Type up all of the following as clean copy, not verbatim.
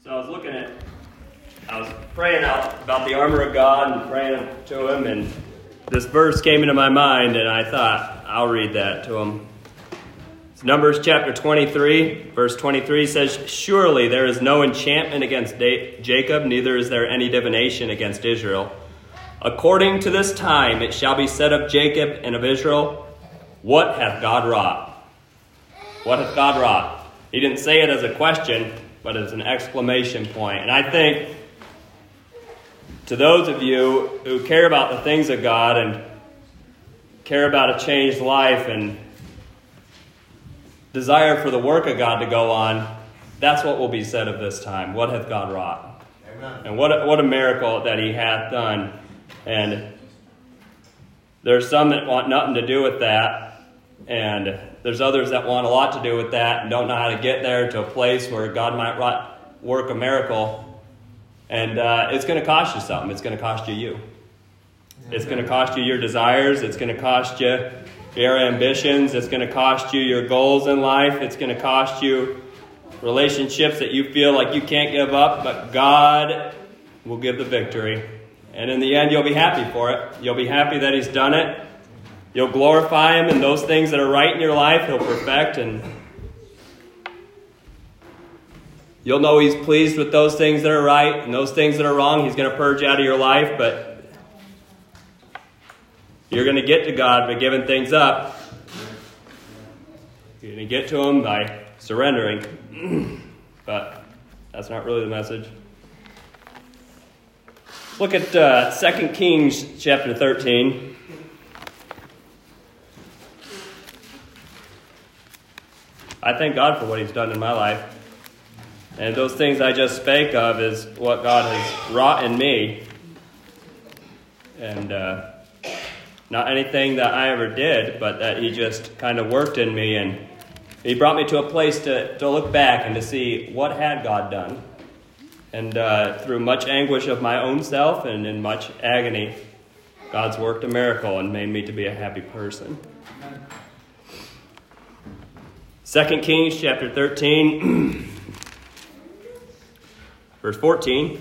So I was praying out about the armor of God and praying to him, and this verse came into my mind, and I thought, I'll read that to him. It's Numbers chapter 23, verse 23 says, "Surely there is no enchantment against Jacob, neither is there any divination against Israel. According to this time it shall be said of Jacob and of Israel, what hath God wrought?" What hath God wrought? He didn't say it as a question, but as an exclamation point. And I think to those of you who care about the things of God and care about a changed life and desire for the work of God to go on, that's what will be said of this time. What hath God wrought? Amen. And what a miracle that he hath done. And there's some that want nothing to do with that. And there's others that want a lot to do with that and don't know how to get there to a place where God might work a miracle. And it's going to cost you something. It's going to cost you. It's going to cost you your desires. It's going to cost you your ambitions. It's going to cost you your goals in life. It's going to cost you relationships that you feel like you can't give up. But God will give the victory. And in the end, you'll be happy for it. You'll be happy that he's done it. You'll glorify him in those things that are right in your life. He'll perfect, and you'll know he's pleased with those things that are right, and those things that are wrong, he's going to purge out of your life. But you're going to get to God by giving things up. You're going to get to him by surrendering. But that's not really the message. Look at 2 Kings chapter 13. I thank God for what he's done in my life. And those things I just spake of is what God has wrought in me. And not anything that I ever did, but that he just kind of worked in me. And he brought me to a place to look back and to see what had God done. And through much anguish of my own self and in much agony, God's worked a miracle and made me to be a happy person. 2 Kings chapter 13, verse 14.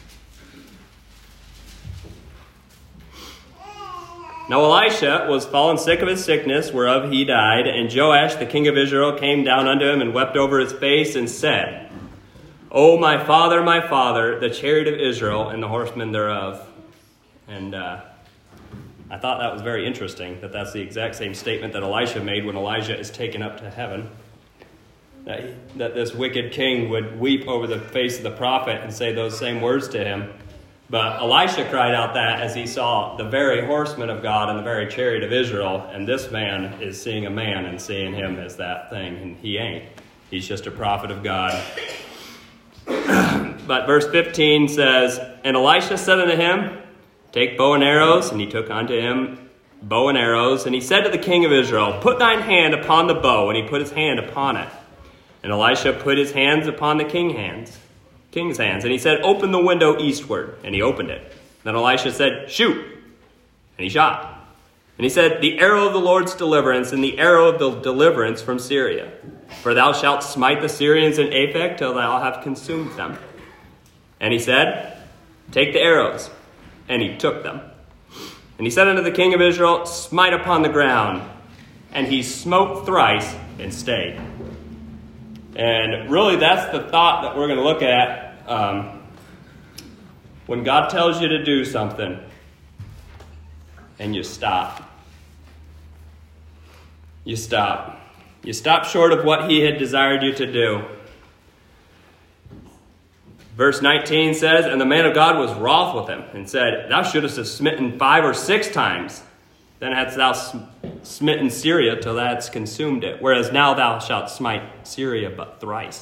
Now Elisha was fallen sick of his sickness, whereof he died, and Joash the king of Israel came down unto him and wept over his face and said, O my father, the chariot of Israel and the horsemen thereof. And I thought that was very interesting, that that's the exact same statement that Elisha made when Elijah is taken up to heaven. That this wicked king would weep over the face of the prophet and say those same words to him. But Elisha cried out that as he saw the very horsemen of God and the very chariot of Israel, and this man is seeing a man and seeing him as that thing, and he ain't. He's just a prophet of God. But verse 15 says, And Elisha said unto him, Take bow and arrows. And he took unto him bow and arrows. And he said to the king of Israel, Put thine hand upon the bow. And he put his hand upon it. And Elisha put his hands upon the king's hands. And he said, Open the window eastward. And he opened it. Then Elisha said, Shoot. And he shot. And he said, The arrow of the Lord's deliverance, and the arrow of the deliverance from Syria. For thou shalt smite the Syrians in Aphek till thou have consumed them. And he said, Take the arrows. And he took them. And he said unto the king of Israel, Smite upon the ground. And he smote thrice and stayed. And really that's the thought that we're going to look at when God tells you to do something and you stop. You stop. You stop short of what he had desired you to do. Verse 19 says, And the man of God was wroth with him, and said, Thou shouldest have smitten 5 or 6 times. Then hadst thou smitten Syria till thou hadst consumed it. Whereas now thou shalt smite Syria but thrice.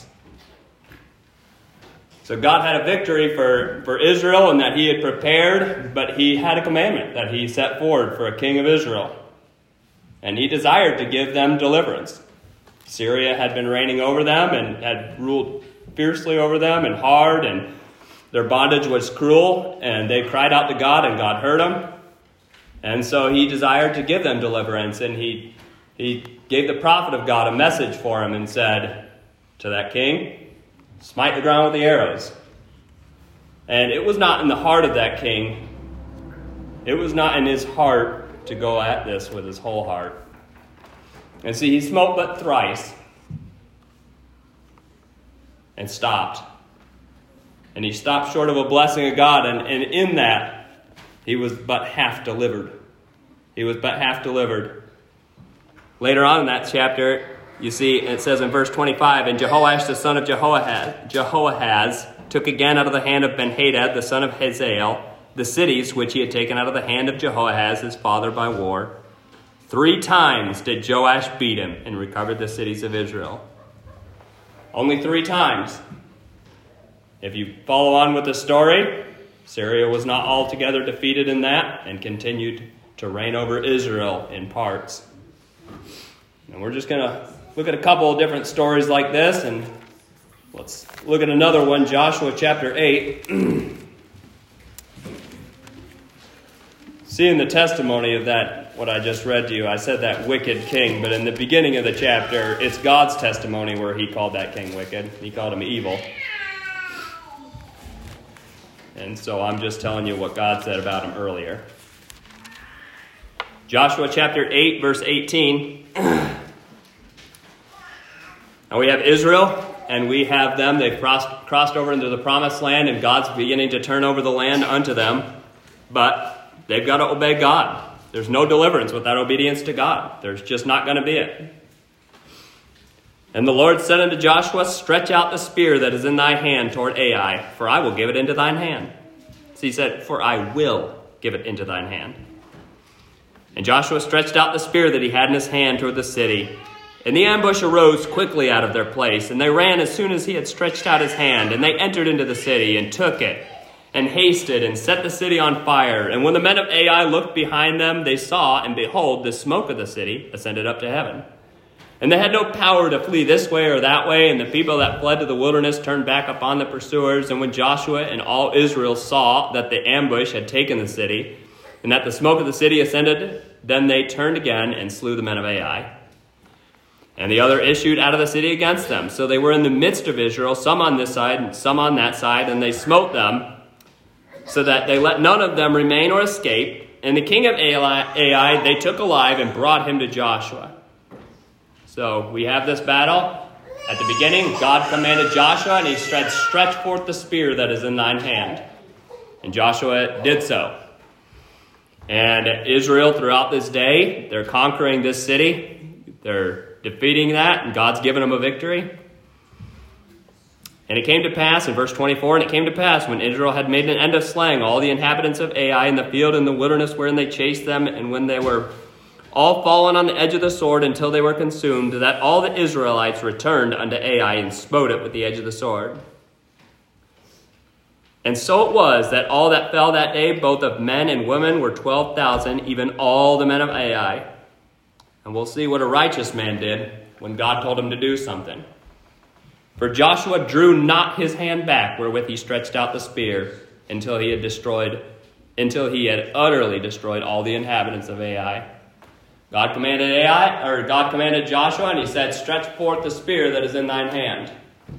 So God had a victory for Israel, and that he had prepared, but he had a commandment that he set forward for a king of Israel. And he desired to give them deliverance. Syria had been reigning over them and had ruled fiercely over them and hard, and their bondage was cruel, and they cried out to God, and God heard them. And so he desired to give them deliverance, and he gave the prophet of God a message for him and said to that king, Smite the ground with the arrows. And it was not in the heart of that king. It was not in his heart to go at this with his whole heart. And see, he smote but thrice and stopped. And he stopped short of a blessing of God. And in that, he was but half delivered. He was but half delivered. Later on in that chapter, you see, it says in verse 25, and Jehoash the son of Jehoahaz took again out of the hand of Ben-Hadad the son of Hazael the cities which he had taken out of the hand of Jehoahaz his father by war. 3 times did Joash beat him and recovered the cities of Israel. Only 3 times. If you follow on with the story, Syria was not altogether defeated in that and continued to reign over Israel in parts. And we're just going to look at a couple of different stories like this, and let's look at another one, Joshua chapter 8. Seeing the testimony of that, what I just read to you, I said that wicked king, but in the beginning of the chapter, it's God's testimony where he called that king wicked. He called him evil. And so I'm just telling you what God said about him earlier. Joshua chapter 8, verse 18. Now we have Israel, and we have them. They've crossed over into the promised land, and God's beginning to turn over the land unto them. But they've got to obey God. There's no deliverance without obedience to God. There's just not going to be it. And the Lord said unto Joshua, stretch out the spear that is in thy hand toward Ai, for I will give it into thine hand. So he said, for I will give it into thine hand. And Joshua stretched out the spear that he had in his hand toward the city. And the ambush arose quickly out of their place, and they ran as soon as he had stretched out his hand, and they entered into the city and took it, and hasted and set the city on fire. And when the men of Ai looked behind them, they saw, and behold, the smoke of the city ascended up to heaven. And they had no power to flee this way or that way, and the people that fled to the wilderness turned back upon the pursuers. And when Joshua and all Israel saw that the ambush had taken the city, and that the smoke of the city ascended, then they turned again and slew the men of Ai. And the other issued out of the city against them. So they were in the midst of Israel, some on this side and some on that side, and they smote them, so that they let none of them remain or escape. And the king of Ai they took alive and brought him to Joshua. So we have this battle. At the beginning, God commanded Joshua, and he said, stretch forth the spear that is in thine hand. And Joshua did so. And Israel, throughout this day, they're conquering this city. They're defeating that, and God's given them a victory. And it came to pass, in verse 24, and it came to pass, when Israel had made an end of slaying all the inhabitants of Ai in the field and the wilderness wherein they chased them, and when they were all fallen on the edge of the sword until they were consumed, that all the Israelites returned unto Ai and smote it with the edge of the sword. And so it was that all that fell that day, both of men and women, were 12,000, even all the men of Ai. And we'll see what a righteous man did when God told him to do something. For Joshua drew not his hand back wherewith he stretched out the spear until he had utterly destroyed all the inhabitants of Ai. God commanded Joshua, and he said, stretch forth the spear that is in thine hand.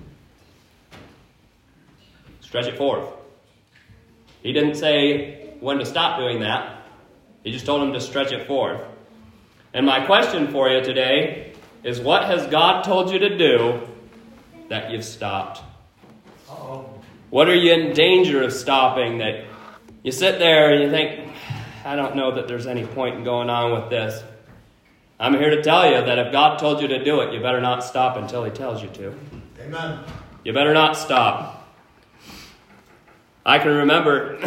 Stretch it forth. He didn't say when to stop doing that. He just told him to stretch it forth. And my question for you today is, what has God told you to do that you've stopped? What are you in danger of stopping that you sit there and you think, I don't know that there's any point in going on with this? I'm here to tell you that if God told you to do it, you better not stop until he tells you to. Amen. You better not stop. I can remember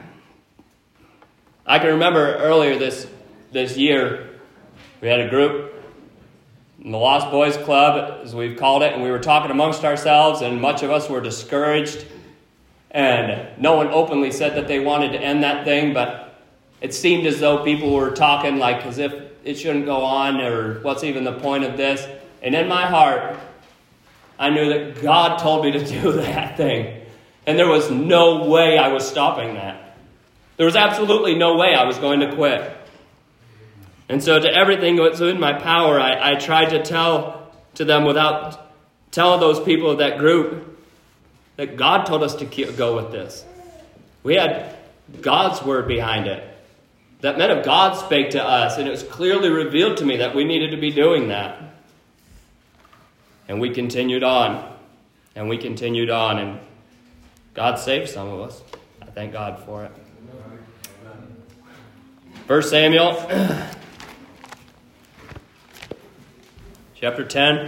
earlier this year, we had a group in the Lost Boys Club, as we've called it, and we were talking amongst ourselves, and much of us were discouraged, and no one openly said that they wanted to end that thing, but it seemed as though people were talking like as if it shouldn't go on, or what's even the point of this. And in my heart, I knew that God told me to do that thing, and there was no way I was stopping that. There was absolutely no way I was going to quit. And so to everything that's in my power, I tried to tell to them without telling those people of that group that God told us to go with this. We had God's word behind it. That men of God spake to us, and it was clearly revealed to me that we needed to be doing that. And we continued on. And we continued on, and God saved some of us. I thank God for it. 1 Samuel, chapter 10,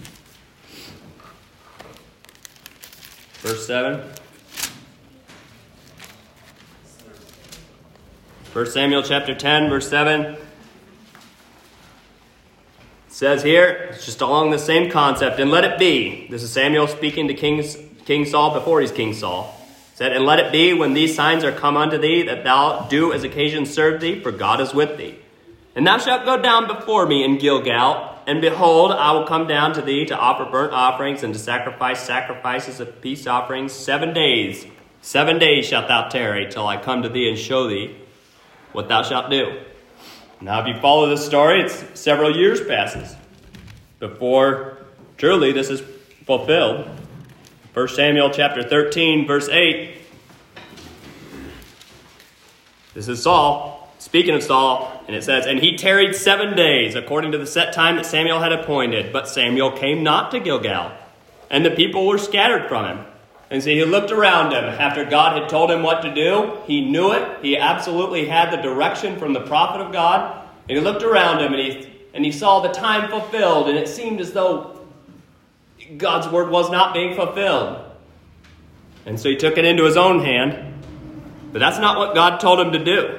verse 7. 1 Samuel chapter 10, verse 7. It says here, it's just along the same concept. And let it be. This is Samuel speaking to King Saul before he's King Saul. It said, and let it be when these signs are come unto thee, that thou do as occasion serve thee, for God is with thee. And thou shalt go down before me in Gilgal, and behold, I will come down to thee to offer burnt offerings and to sacrifice sacrifices of peace offerings 7 days. 7 days shalt thou tarry till I come to thee and show thee what thou shalt do. Now, if you follow this story, it's several years passes before truly this is fulfilled. 1 Samuel chapter 13, verse 8. This is Saul, speaking of Saul, and it says, and he tarried 7 days, according to the set time that Samuel had appointed. But Samuel came not to Gilgal, and the people were scattered from him. And so he looked around him after God had told him what to do. He knew it. He absolutely had the direction from the prophet of God. And he looked around him and he saw the time fulfilled. And it seemed as though God's word was not being fulfilled. And so he took it into his own hand. But that's not what God told him to do.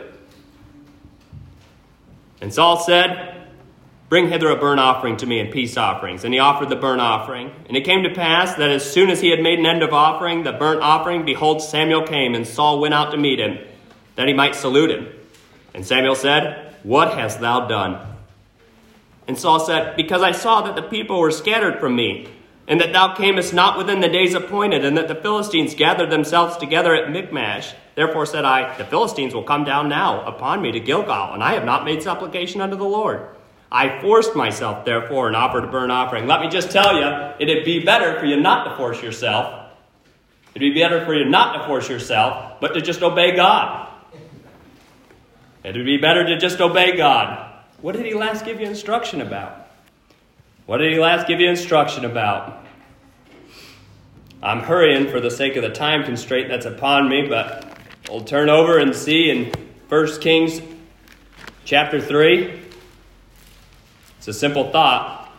And Saul said, bring hither a burnt offering to me and peace offerings. And he offered the burnt offering. And it came to pass that as soon as he had made an end of offering the burnt offering, behold, Samuel came, and Saul went out to meet him, that he might salute him. And Samuel said, what hast thou done? And Saul said, because I saw that the people were scattered from me, and that thou camest not within the days appointed, and that the Philistines gathered themselves together at Michmash. Therefore said I, the Philistines will come down now upon me to Gilgal, and I have not made supplication unto the Lord. I forced myself, therefore, and offered a burnt offering. Let me just tell you, it'd be better for you not to force yourself. It'd be better for you not to force yourself, but to just obey God. It'd be better to just obey God. What did he last give you instruction about? What did he last give you instruction about? I'm hurrying for the sake of the time constraint that's upon me, but we'll turn over and see in 1 Kings chapter 3. It's a simple thought.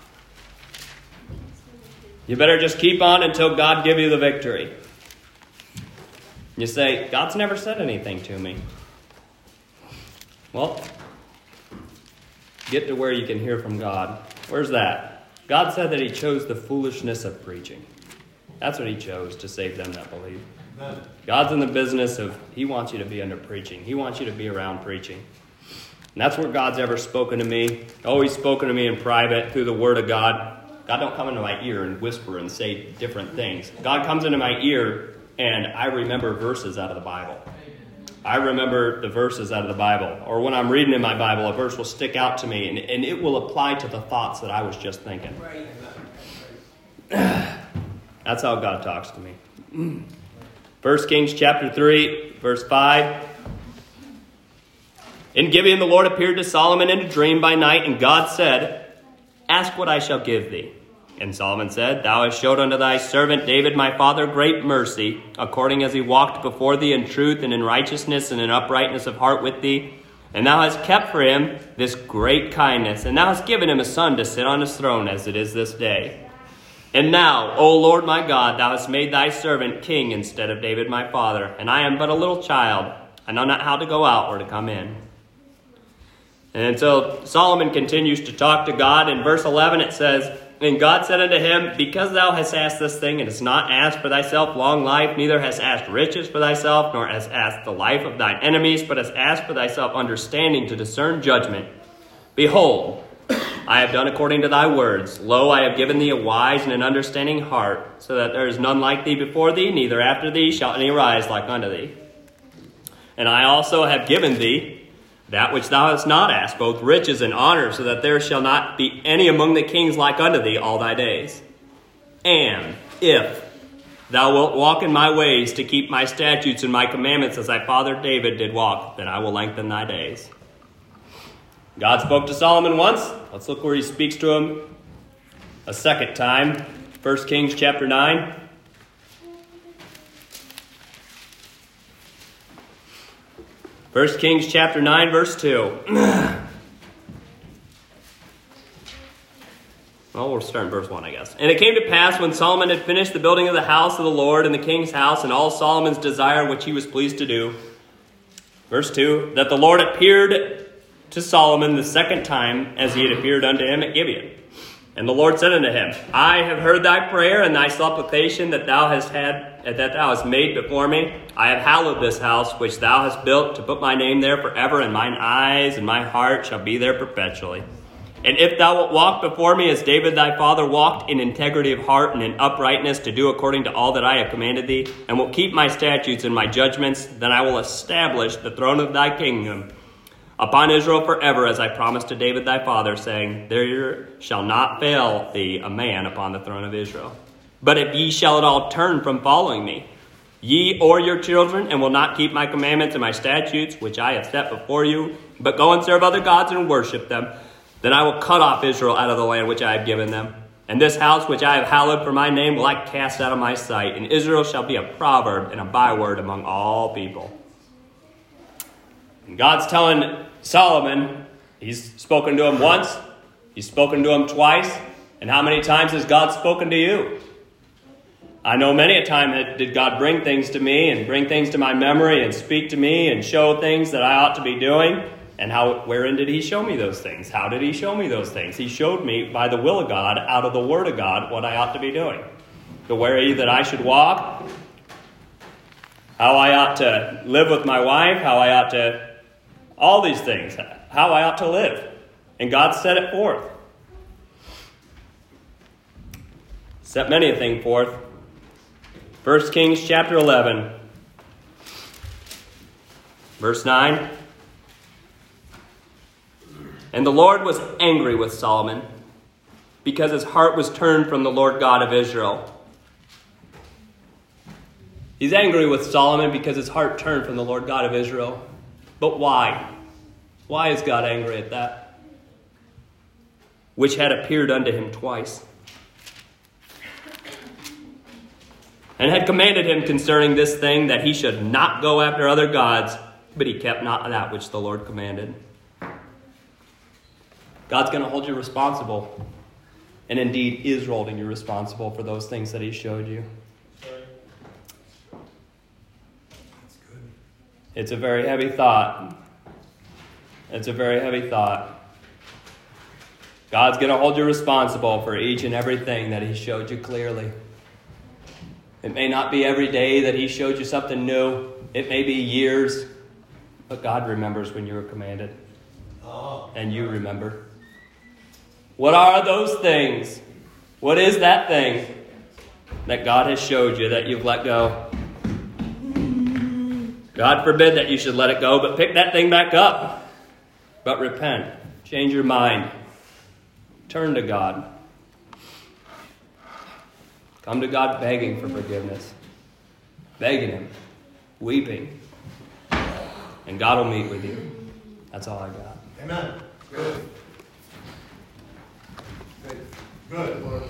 You better just keep on until God give you the victory. You say, God's never said anything to me. Well, get to where you can hear from God. Where's that? God said that he chose the foolishness of preaching. That's what he chose, to save them that believe. God's in the business of, he wants you to be under preaching. He wants you to be around preaching. And that's where God's ever spoken to me. Always spoken to me in private through the Word of God. God don't come into my ear and whisper and say different things. God comes into my ear and I remember verses out of the Bible. I remember the verses out of the Bible. Or when I'm reading in my Bible, a verse will stick out to me and it will apply to the thoughts that I was just thinking. That's how God talks to me. 1 Kings chapter 3, verse 5. In Gibeon the Lord appeared to Solomon in a dream by night, and God said, ask what I shall give thee. And Solomon said, thou hast showed unto thy servant David my father great mercy, according as he walked before thee in truth and in righteousness and in uprightness of heart with thee. And thou hast kept for him this great kindness, and thou hast given him a son to sit on his throne as it is this day. And now, O Lord my God, thou hast made thy servant king instead of David my father, and I am but a little child. I know not how to go out or to come in. And so Solomon continues to talk to God. In verse 11 it says, and God said unto him, because thou hast asked this thing, and hast not asked for thyself long life, neither hast asked riches for thyself, nor hast asked the life of thine enemies, but hast asked for thyself understanding to discern judgment. Behold, I have done according to thy words. Lo, I have given thee a wise and an understanding heart, so that there is none like thee before thee, neither after thee shall any rise like unto thee. And I also have given thee that which thou hast not asked, both riches and honor, so that there shall not be any among the kings like unto thee all thy days. And if thou wilt walk in my ways to keep my statutes and my commandments as thy father David did walk, then I will lengthen thy days. God spoke to Solomon once. Let's look where he speaks to him a second time. 1 Kings chapter 9. First Kings chapter 9, verse 2. Well, we'll start in verse 1, I guess. And it came to pass when Solomon had finished the building of the house of the Lord and the king's house and all Solomon's desire which he was pleased to do. Verse 2, that the Lord appeared to Solomon the second time as he had appeared unto him at Gibeon. And the Lord said unto him, I have heard thy prayer and thy supplication that thou hast made before me. I have hallowed this house which thou hast built to put my name there forever, and mine eyes and my heart shall be there perpetually. And if thou wilt walk before me as David thy father walked, in integrity of heart and in uprightness, to do according to all that I have commanded thee, and wilt keep my statutes and my judgments, then I will establish the throne of thy kingdom upon Israel forever, as I promised to David thy father, saying, there shall not fail thee a man upon the throne of Israel. But if ye shall at all turn from following me, ye or your children, and will not keep my commandments and my statutes, which I have set before you, but go and serve other gods and worship them, then I will cut off Israel out of the land which I have given them. And this house which I have hallowed for my name will I cast out of my sight, and Israel shall be a proverb and a byword among all people. And God's telling Solomon, he's spoken to him once, he's spoken to him twice, and how many times has God spoken to you? I know many a time that did God bring things to me and bring things to my memory and speak to me and show things that I ought to be doing. And wherein did he show me those things? How did he show me those things? He showed me by the will of God, out of the word of God, what I ought to be doing. The way that I should walk, how I ought to live with my wife, how I ought to, all these things, how I ought to live. And God set it forth. Set many a thing forth. 1 Kings chapter 11, verse 9. And the Lord was angry with Solomon, because his heart was turned from the Lord God of Israel. He's angry with Solomon because his heart turned from the Lord God of Israel. But why? Why is God angry at that? Which had appeared unto him twice, and had commanded him concerning this thing, that he should not go after other gods, but he kept not that which the Lord commanded. God's going to hold you responsible, and indeed is holding you responsible for those things that he showed you. It's a very heavy thought. It's a very heavy thought. God's going to hold you responsible for each and everything that he showed you clearly. It may not be every day that he showed you something new. It may be years. But God remembers when you were commanded. And you remember. What are those things? What is that thing that God has showed you that you've let go? God forbid that you should let it go, but pick that thing back up. But repent. Change your mind. Turn to God. Come to God begging for forgiveness. Begging him. Weeping. And God will meet with you. That's all I got. Amen. Good. Good, Lord.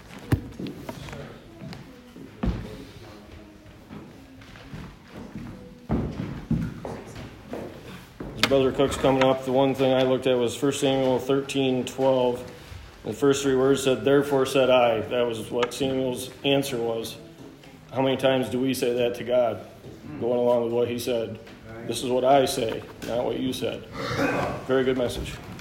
As Brother Cook's coming up, the one thing I looked at was 1 Samuel 13:12. The first three words said, therefore said I. That was what Samuel's answer was. How many times do we say that to God? Going along with what he said. This is what I say, not what you said. Very good message.